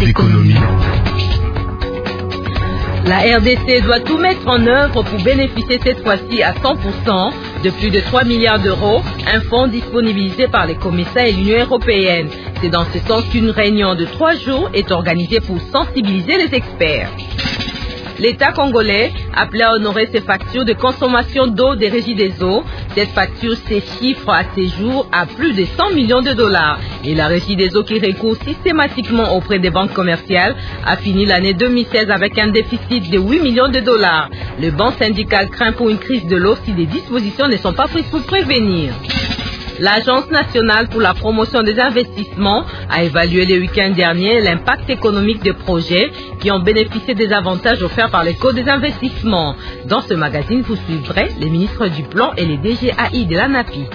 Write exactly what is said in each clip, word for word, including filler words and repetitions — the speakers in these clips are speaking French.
d'économie. La R D C doit tout mettre en œuvre pour bénéficier cette fois-ci à cent pour cent de plus de trois milliards d'euros, un fonds disponibilisé par les commissaires et l'Union européenne. C'est dans ce sens qu'une réunion de trois jours est organisée pour sensibiliser les experts. L'État congolais appelait à honorer ses factures de consommation d'eau des régies des eaux. Cette facture s'échiffre à ces jours à plus de cent millions de dollars. Et la régie des eaux qui recourt systématiquement auprès des banques commerciales a fini l'année deux mille seize avec un déficit de huit millions de dollars. Le banc syndical craint pour une crise de l'eau si des dispositions ne sont pas prises pour prévenir. L'Agence nationale pour la promotion des investissements a évalué le week-end dernier l'impact économique des projets qui ont bénéficié des avantages offerts par les codes des investissements. Dans ce magazine, vous suivrez les ministres du Plan et les D G A I de l'ANAPI.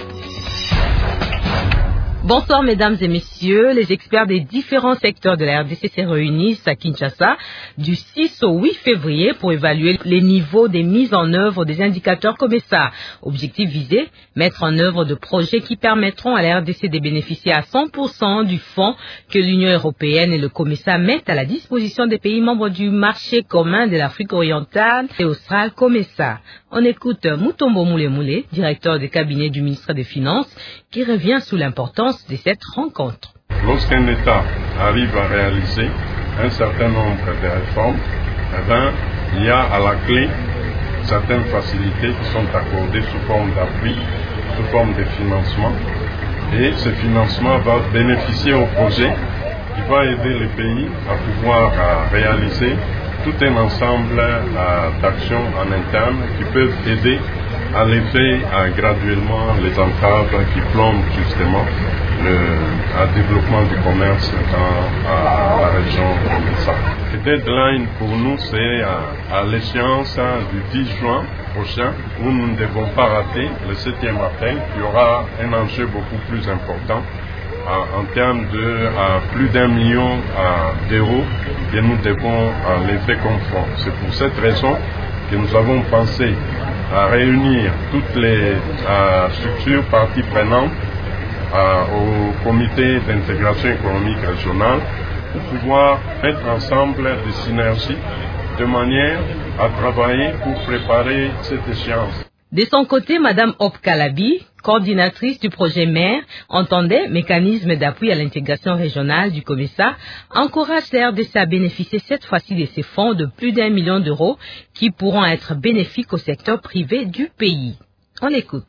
Bonsoir mesdames et messieurs, les experts des différents secteurs de la R D C se réunissent à Kinshasa du six au huit février pour évaluer les niveaux des mises en œuvre des indicateurs COMESA. Objectif visé, mettre en œuvre de projets qui permettront à la R D C de bénéficier à cent pour cent du fonds que l'Union européenne et le COMESA mettent à la disposition des pays membres du marché commun de l'Afrique orientale et australe COMESA. On écoute Mutombo Moule-Moule, directeur des cabinets du ministre des Finances, qui revient sur l'importance de cette rencontre. Lorsqu'un État arrive à réaliser un certain nombre de réformes, eh bien, il y a à la clé certaines facilités qui sont accordées sous forme d'appui, sous forme de financement. Et ce financement va bénéficier au projet qui va aider les pays à pouvoir à réaliser tout un ensemble euh, d'actions en interne qui peuvent aider à lever euh, graduellement les entraves qui plombent justement le euh, développement du commerce dans euh, la région de ça. Le deadline pour nous, c'est euh, à l'échéance euh, du dix juin prochain, où nous ne devons pas rater le septième appel, qui aura un enjeu beaucoup plus important en termes de euh, plus d'un million euh, d'euros que nous devons euh, lever comme fonds. C'est pour cette raison que nous avons pensé à réunir toutes les euh, structures parties prenantes euh, au comité d'intégration économique régionale pour pouvoir mettre ensemble des synergies de manière à travailler pour préparer cette échéance. De son côté, Madame Hop Kalabi, coordinatrice du projet M E R, entendait mécanisme d'appui à l'intégration régionale du COMESA, encourage la R D C à bénéficier cette fois-ci de ces fonds de plus d'un million d'euros qui pourront être bénéfiques au secteur privé du pays. On écoute.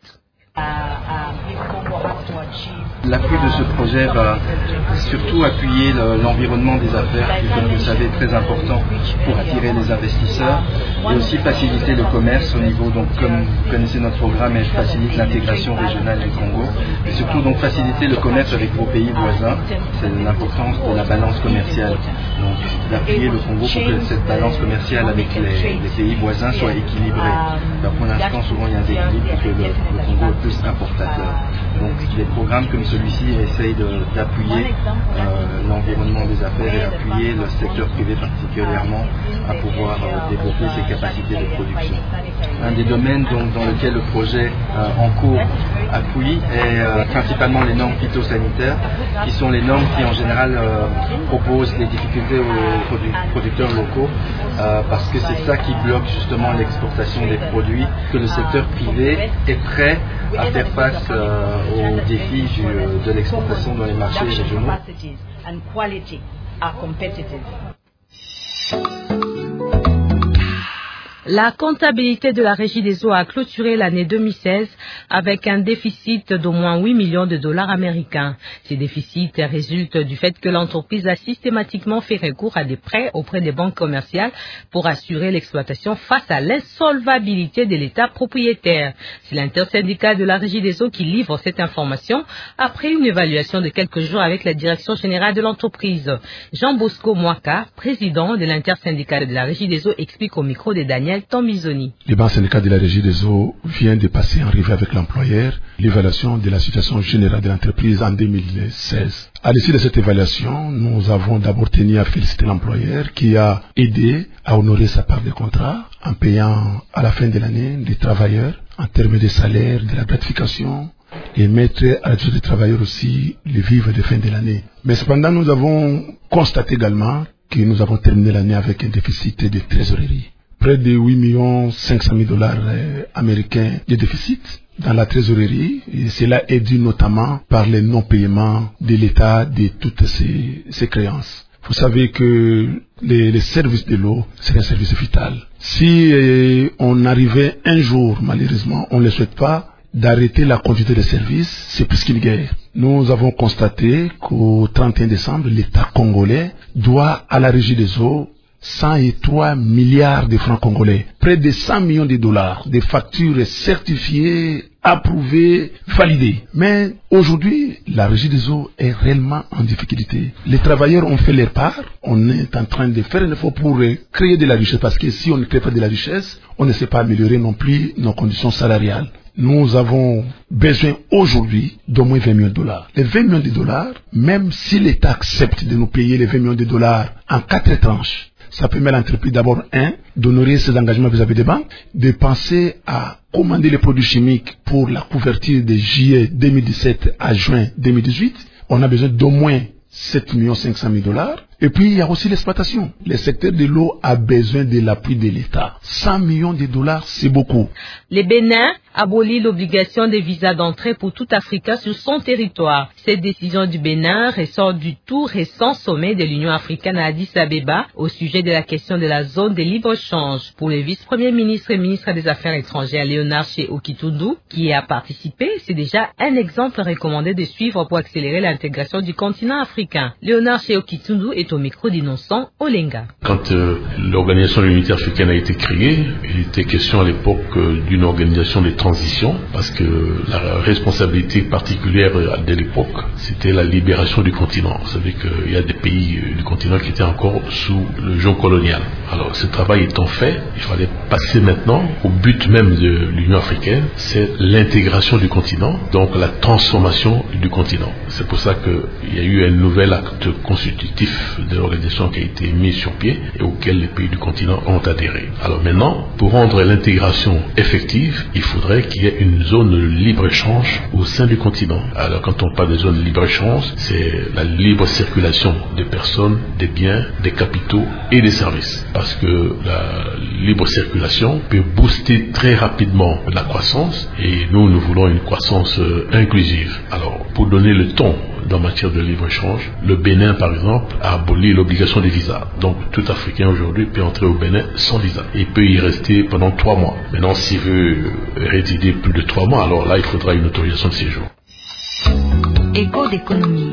L'appui de ce projet va surtout appuyer le, l'environnement des affaires, qui, comme vous le savez, est très important pour attirer les investisseurs, et aussi faciliter le commerce au niveau, donc comme vous connaissez notre programme, elle facilite l'intégration régionale du Congo, et surtout donc faciliter le commerce avec vos pays voisins. C'est l'importance de la balance commerciale, donc d'appuyer le Congo pour que cette balance commerciale avec les, les pays voisins soit équilibrée. Alors, pour l'instant, souvent il y a un déséquilibre pour que le, le Congo est plus importateur. Donc des programmes comme celui-ci essayent de, d'appuyer euh, l'environnement des affaires et appuyer le secteur privé particulièrement à pouvoir euh, développer ses capacités de production. Un des domaines donc, dans lequel le projet euh, en cours appuie est euh, principalement les normes phytosanitaires, qui sont les normes qui en général euh, proposent des difficultés aux produ- producteurs locaux, euh, parce que c'est ça qui bloque justement l'exportation des produits, que le secteur privé est prêt à faire face euh, aux défis du, de l'exportation dans les marchés régionaux. La comptabilité de la Régie des eaux a clôturé l'année deux mille seize avec un déficit d'au moins huit millions de dollars américains. Ces déficits résultent du fait que l'entreprise a systématiquement fait recours à des prêts auprès des banques commerciales pour assurer l'exploitation face à l'insolvabilité de l'État propriétaire. C'est l'intersyndical de la Régie des eaux qui livre cette information après une évaluation de quelques jours avec la direction générale de l'entreprise. Jean Bosco Mwaka, président de l'intersyndical de la Régie des eaux, explique au micro de Daniel Tambizoni. Le banc syndical de la Régie des eaux vient de passer en revue avec l'employeur l'évaluation de la situation générale de l'entreprise en deux mille seize. À l'issue de cette évaluation, nous avons d'abord tenu à féliciter l'employeur qui a aidé à honorer sa part de contrat en payant à la fin de l'année les travailleurs en termes de salaire, de la gratification et mettre à la disposition des travailleurs aussi les vivres de fin de l'année. Mais cependant, nous avons constaté également que nous avons terminé l'année avec un déficit de trésorerie. Près de huit millions cinq cent mille dollars américains de déficit dans la trésorerie. Et cela est dû notamment par les non-paiements de l'État de toutes ces, ces créances. Vous savez que les, les services de l'eau, c'est un service vital. Si eh, on arrivait un jour, malheureusement, on ne le souhaite pas, d'arrêter la continuité des services, c'est plus qu'une guerre. Nous avons constaté qu'au trente et un décembre, l'État congolais doit à la Régie des eaux cent trois milliards de francs congolais, près de cent millions de dollars, des factures certifiées, approuvées, validées. Mais aujourd'hui, la Régie des eaux est réellement en difficulté. Les travailleurs ont fait leur part. On est en train de faire un effort pour créer de la richesse, parce que si on ne crée pas de la richesse, on ne sait pas améliorer non plus nos conditions salariales. Nous avons besoin aujourd'hui d'au moins vingt millions de dollars. Les vingt millions de dollars, même si l'État accepte de nous payer les vingt millions de dollars en quatre tranches, ça permet à l'entreprise d'abord, un, d'honorer ses engagements vis-à-vis des banques, de penser à commander les produits chimiques pour la couverture de juillet deux mille dix-sept à juin deux mille dix-huit. On a besoin d'au moins sept millions cinq cent mille dollars. Et puis, il y a aussi l'exploitation. Le secteur de l'eau a besoin de l'appui de l'État. cent millions de dollars, c'est beaucoup. Le Bénin abolit l'obligation des visas d'entrée pour tout Africain sur son territoire. Cette décision du Bénin ressort du tout récent sommet de l'Union africaine à Addis Abeba au sujet de la question de la zone de libre-échange. Pour le vice-premier ministre et ministre des Affaires étrangères Léonard Okitundu, qui y a participé, c'est déjà un exemple recommandé de suivre pour accélérer l'intégration du continent africain. Léonard Okitundu est au micro d'Innocent Olenga. Quand euh, l'Organisation de l'Unité africaine a été créée, il était question à l'époque euh, d'une organisation de transition, parce que la responsabilité particulière de l'époque, c'était la libération du continent. Vous savez qu'il y a des pays du continent qui étaient encore sous le joug colonial. Alors ce travail étant fait, il fallait passer maintenant au but même de l'Union africaine, c'est l'intégration du continent, donc la transformation du continent. C'est pour ça qu'il y a eu un nouvel acte constitutif de l'organisation qui a été mis sur pied et auquel les pays du continent ont adhéré. Alors maintenant, pour rendre l'intégration effective, il faudrait qu'il y ait une zone de libre-échange au sein du continent. Alors quand on parle de zone de libre-échange, c'est la libre circulation des personnes, des biens, des capitaux et des services. Parce que la libre circulation peut booster très rapidement la croissance et nous, nous voulons une croissance inclusive. Alors, pour donner le ton en matière de libre-échange, le Bénin, par exemple, a aboli l'obligation des visas. Donc, tout Africain aujourd'hui peut entrer au Bénin sans visa. Il peut y rester pendant trois mois. Maintenant, s'il veut résider plus de trois mois, alors là, il faudra une autorisation de séjour. Écho d'économie.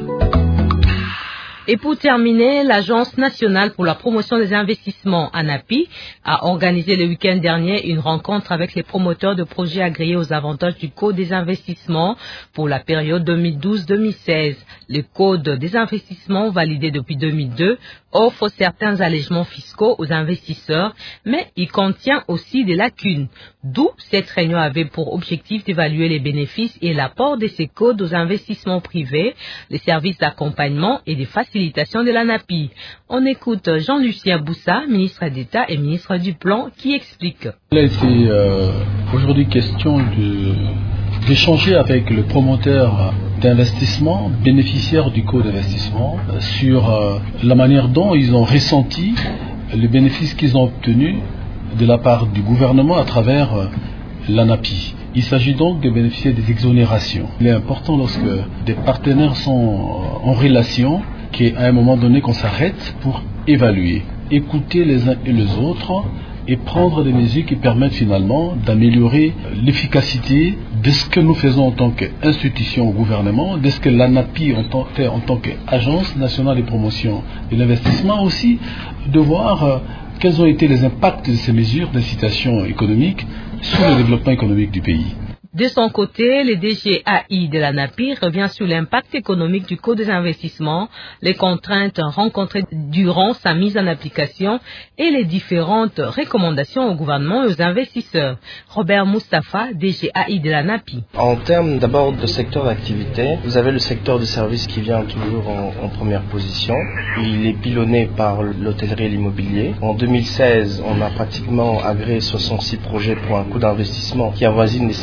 Et pour terminer, l'Agence nationale pour la promotion des investissements, ANAPI, a organisé le week-end dernier une rencontre avec les promoteurs de projets agréés aux avantages du Code des investissements pour la période deux mille douze deux mille seize. Le Code des investissements, validé depuis deux mille deux, offre certains allègements fiscaux aux investisseurs, mais il contient aussi des lacunes. D'où cette réunion avait pour objectif d'évaluer les bénéfices et l'apport de ces codes aux investissements privés, les services d'accompagnement et des facilitations de l'ANAPI. On écoute Jean-Lucien Boussa, ministre d'État et ministre du Plan, qui explique. Il a été euh, aujourd'hui question de, d'échanger avec le promoteur d'investissement, bénéficiaire du code d'investissement, sur euh, la manière dont ils ont ressenti les bénéfices qu'ils ont obtenus de la part du gouvernement à travers euh, l'ANAPI. Il s'agit donc de bénéficier des exonérations. Il est important lorsque des partenaires sont en relation qu'à un moment donné qu'on s'arrête pour évaluer, écouter les uns et les autres et prendre des mesures qui permettent finalement d'améliorer l'efficacité de ce que nous faisons en tant qu'institution au gouvernement, de ce que l'ANAPI fait en tant qu'agence nationale de promotion de l'investissement, aussi de voir euh, quels ont été les impacts de ces mesures d'incitation économique sur le développement économique du pays. De son côté, le D G A I de l'ANAPI revient sur l'impact économique du Code des investissements, les contraintes rencontrées durant sa mise en application et les différentes recommandations au gouvernement et aux investisseurs. Robert Moustapha, D G A I de l'ANAPI. En termes d'abord de secteur d'activité, vous avez le secteur de services qui vient toujours en, en première position. Il est pilonné par l'hôtellerie et l'immobilier. En deux mille seize, on a pratiquement agréé soixante-six projets pour un coût d'investissement qui avoisine les cinq milliards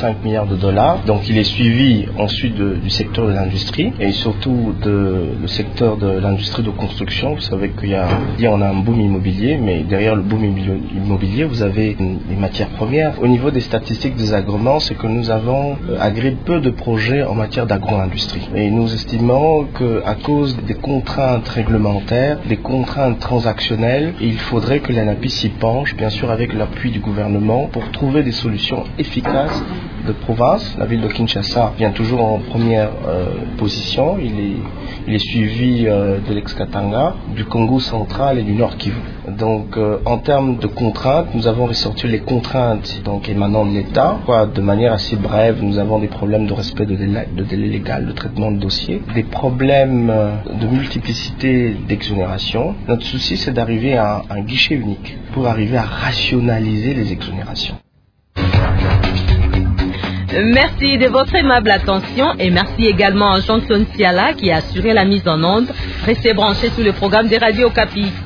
milliards de dollars. Donc il est suivi ensuite de, du secteur de l'industrie et surtout de, le secteur de l'industrie de construction. Vous savez qu'il y a, on a un boom immobilier, mais derrière le boom immobilier, vous avez les matières premières. Au niveau des statistiques des agréments, c'est que nous avons agréé peu de projets en matière d'agro-industrie. Et nous estimons qu'à cause des contraintes réglementaires, des contraintes transactionnelles, il faudrait que l'ANAPI s'y penche, bien sûr avec l'appui du gouvernement, pour trouver des solutions efficaces de province. La ville de Kinshasa vient toujours en première euh, position. Il est, il est suivi euh, de l'ex-Katanga, du Congo central et du Nord Kivu. Donc, euh, en termes de contraintes, nous avons ressorti les contraintes donc émanant de l'État. Quoi, de manière assez brève, nous avons des problèmes de respect de délai, de délai légal, de traitement de dossier, des problèmes euh, de multiplicité d'exonération. Notre souci, c'est d'arriver à un, un guichet unique pour arriver à rationaliser les exonérations. Merci de votre aimable attention et merci également à Jean-Claude Siala qui a assuré la mise en onde. Restez branchés sur le programme de Radio Okapi.